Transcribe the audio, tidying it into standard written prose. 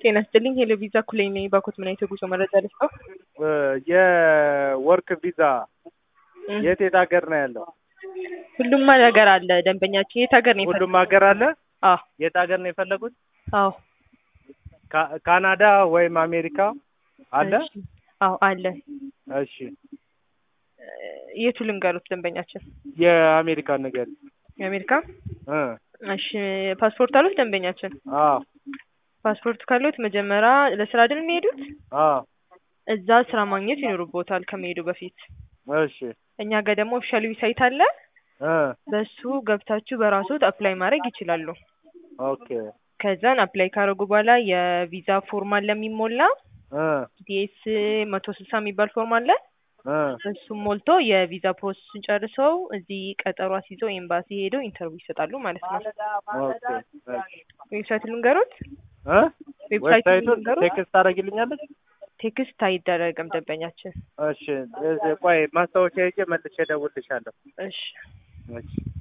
ጤና ይስጥልኝ ሄሎ ቪዛ ኩሌን ነኝ ባኮት ምን አይነት ጉዞ መረጃ ልስጠው? የወርክ ቪዛ የት ሀገር ነው ያለው? ሁሉም ሀገር አለ ደንበኛችን። የት ሀገር ነው? ሁሉም ሀገር አለ። አዎ። የት ሀገር ነው የፈለጉት? አዎ። ካናዳ ወይም አሜሪካ አለ? አዎ አለ። እሺ የቱ ልንገሩት ደንበኛችን? የአሜሪካ ነገር። የአሜሪካ እሺ ፓስፖርት አሉት ደንበኛችን? አዎ። ፓስፖርት ካሉት መጀመሪያ ለስራ አይደል የሚሄዱት? አዎ። እዛ ስራ ማግኘት ይኖርቦታል ከመሄዱ በፊት። እሺ እኛ ጋር ደግሞ ኦፊሻል ዌብሳይት አለ። በሱ ገብታችሁ በራስዎት አፕላይ ማድረግ ይችላሉ። ኦኬ። ከዛን አፕላይ ካደረጉ በኋላ የቪዛ ፎርም አለ የሚሞላ ዲኤስ 160 የሚባል ፎርም አለ። እሱም ሞልቶ የቪዛ ፕሮሰስን ጨርሰው እዚህ ቀጠሮ አስይዘው ኤምባሲ ሄደው ኢንተርቪው ይሰጣሉ ማለት ነው። ኦኬ። ዌብሳይት ልንገሩት? ዌብሳይቱ ቴክስት ታደርጊልኛለሽ? ቴክስት አይደረግም ደንበኛችን። እሺ ቆይ ማስታወቂያ ይዤ መልሼ እደውልልሻለሁ። እሺ። እሺ